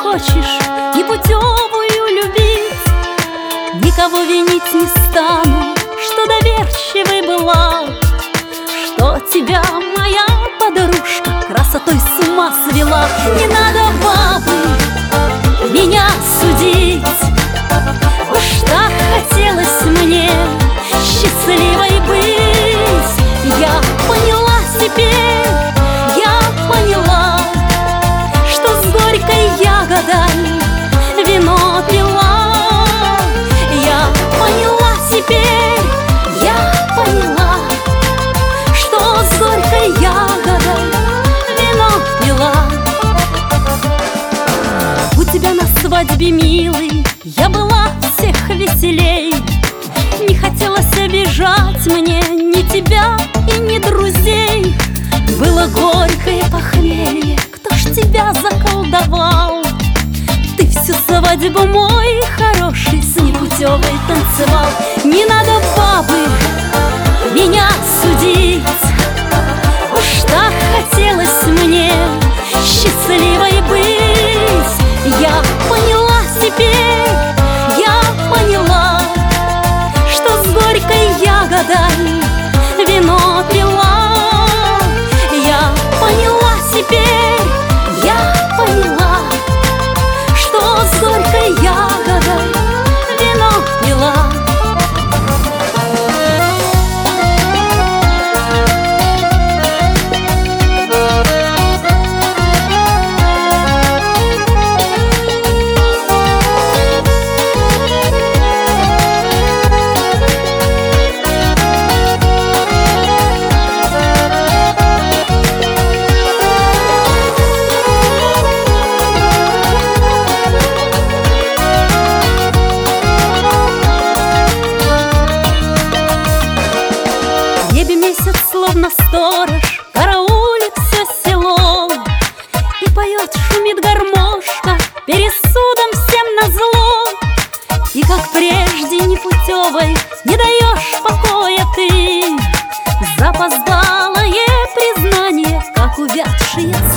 хочешь непутевую любить, никого винить не стану, что доверчивой была, что тебя моя подружка красотой с ума свела. Не надо, бабы, меня судить, уж так хотелось мне счастливой быть. Я поняла теперь, я поняла, что с горькой ягодой вино пила. Я поняла теперь, я поняла, что с горькой ягодой вино пила. У тебя на свадьбе, милый, я была всех веселей. Не хотелось обижать мне ни тебя и ни друзей. Было горькое похмелье, кто ж тебя заколдовал? Ты всю свадьбу, мой хороший, с непутевой танцевал. Не надо, бабы, меня судить, уж так хотелось мне счастливой быть. Я поняла теперь, я поняла, что с горькой ягодой вино пила. Я поняла теперь, я поняла, что с горькой ягодой вино пила. Месяц, словно сторож, караулит все село, и поет, шумит гармошка, пересудом всем назло. И как прежде непутевой не даешь покоя ты, запоздалое признание, как увядшие